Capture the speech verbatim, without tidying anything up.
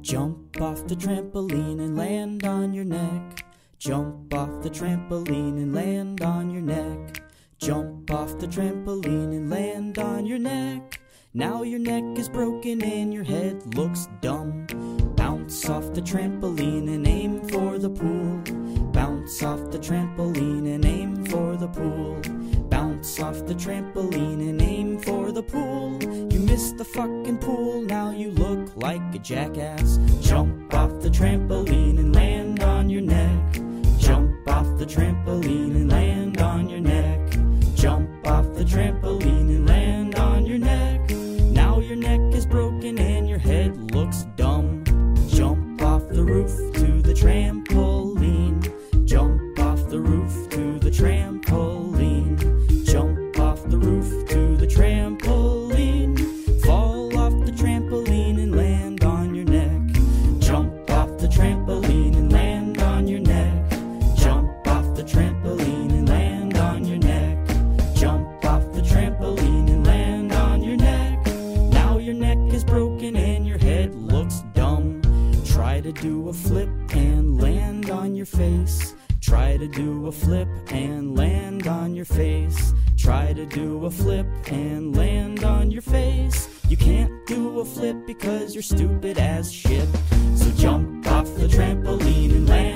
Jump off the trampoline and land on your neck. Jump off the trampoline and land on your neck. Jump off the trampoline and land on your neck. Now your neck is broken and your head looks dumb. Bounce off the trampoline and aim for the pool. Bounce off the trampoline and aim for the pool. Bounce off the trampoline and aim for the pool. You missed the fucking pool, now you look like a jackass. Jump off the trampoline and land on your neck. Jump off the trampoline and land on your neck. Jump off the trampoline and land on your neck. Now your neck is broken and your head looks dumb. Jump off the roof to the trampoline. Jump off the roof to the trampoline. Jump off the roof to the trampoline. Fall off the trampoline and land on your neck. Jump off the trampoline and land on your neck. Jump off the trampoline and land on your neck. Jump off the trampoline and land on your neck. Now your neck is broken and your head looks dumb. Try to do a flip and land on your face. Try to do a flip and land on your face. Try to do a flip and land on your face. You can't do a flip because you're stupid as shit. So jump off the trampoline and land